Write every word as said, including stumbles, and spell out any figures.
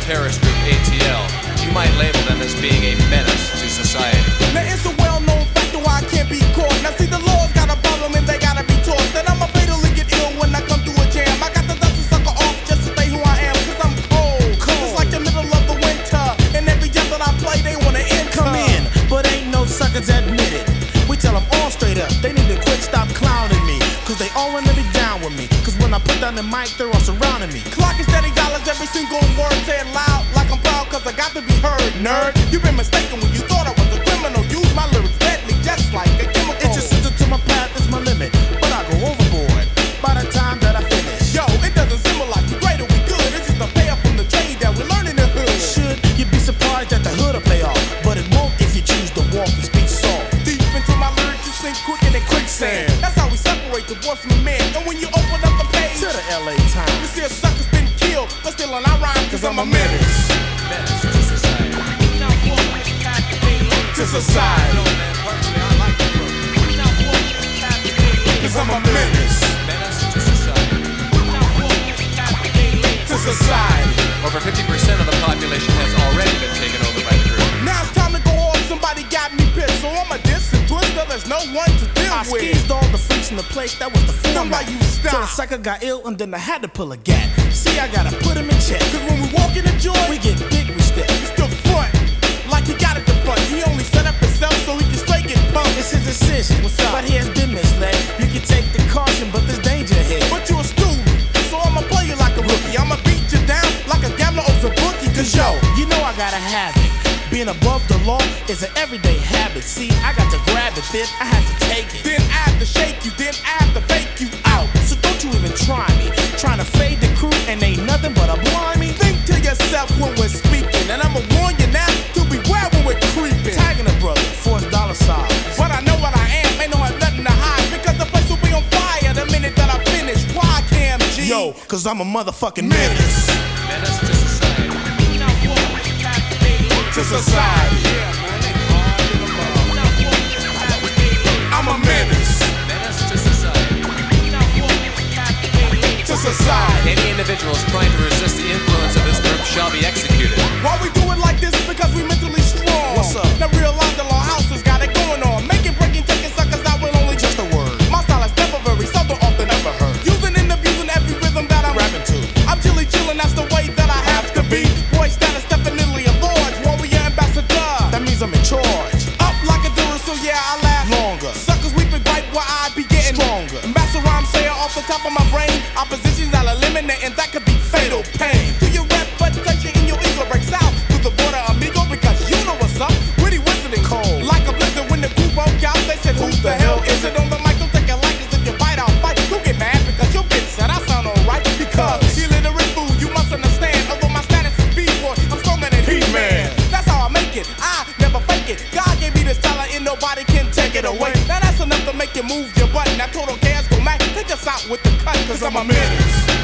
terrorist group A T L, you might label them as being a menace to society. Now it's a well-known factor why I can't be caught. Now see, the law's got a problem and they gotta be taught that I'ma fatally get ill when I come through a jam. I got the dust to sucker off just to stay who I am, cause I'm cold. cold. It's like the middle of the winter, and every jam that I play they wanna enter. Come in, but ain't no suckers admit it. We tell them all straight up, they need to quit, stop clowning me, cause they all wanna be down with me. Cause when I put down the mic, they're all surrounding me. Clock is steady dollars, every single word said loud, like I'm proud cause I got to be heard, nerd. You've been mistaken when you thought I was a criminal. Use my lyrics deadly, just like a chemical. It's just to my path, it's my limit, but I go overboard by the time that I finish. Yo, it doesn't seem like you great or we good. It's just a payoff from the trade that we learn in the hood. Should you be surprised that the hood'll pay off, but it won't if you choose to walk and speak soft. Deep into my lyrics, you sink quicker than quicksand. That's how we separate the boy from the man. And when you open up the page to the L A Times, you see a sucker's been killed, but still on our rhymes, cause I'm a menace. Menace to society. To society. Cause I'm a menace. Menace to society. To society. Over fifty percent of the population has already been taken over by the group. Now it's time to go off, somebody got me pissed. So I'm a diss and twister, there's no one to deal I with. squeezed all the freaks in the place, that was the Then why format. you stop? So the sucker got ill and then I had to pull a gat. See, I gotta put him in check, Cause when we walk in the joint, we get big respect. it's the front. Like he got it the front. He only set up himself so he can straight get pumped. It's his decision, What's up? but he has been misled. You can take the caution, but there's danger ahead. But you a student, so I'ma play you like a rookie. I'ma beat you down like a gambler owes a bookie. Cause yo, You know I gotta have it. Being above the law is an everyday habit. See, I got to grab it, then I have to take it. then I have to shake you, then I have to fake you out. So don't you even try me. Trying to fade the crew and ain't nothing but a blimey. Think to yourself when we're speaking, and I'ma warn you now to beware when we're creeping. Tagging a brother for his dollar signs. But I know what I am, ain't no have nothing to hide. Because the place will be on fire the minute that I finish. Why, Cam G? Yo, cause I'm a motherfucking menace. Menace to society. To society. I'm a menace. Menace to society. To society. Any individuals trying to resist the influence of this group shall be executed. Why we do it like this? Because we mentally strong. What's up? Now realize the law house has got it going on. Making, breaking, taking suckers out with only just a word. My style is temporary, seldom often ever heard. Using and abusing every rhythm that I'm Rapping to. I'm chilly chillin', that's the way that I have to be. Boy status definitely a large. Warrior ambassador. That means I'm in charge. Up like a Dura, so yeah, I last Longer. Suckers weeping right where I be getting Stronger. Master rhyme sayer off the top of my brain. Oppositions I'll eliminate, and that could be fatal pain. To your reputation in your ego breaks out. To the border, amigo, because you know what's up. Witty wizarding, Cold. like a blizzard when the group broke out. They said, who the hell is it on the mic? Don't take it like as if you bite out fight. Don't get mad because your bitch said I sound alright. Because illiterate fool, you must understand. Although my status is B-boy, I'm stronger than He-Man. That's how I make it. I never fake it. God gave me this talent and nobody can take it away. Now that's enough to make you move your butt. Now total chaos go Mac, take us out with the cut, cause I'm a menace.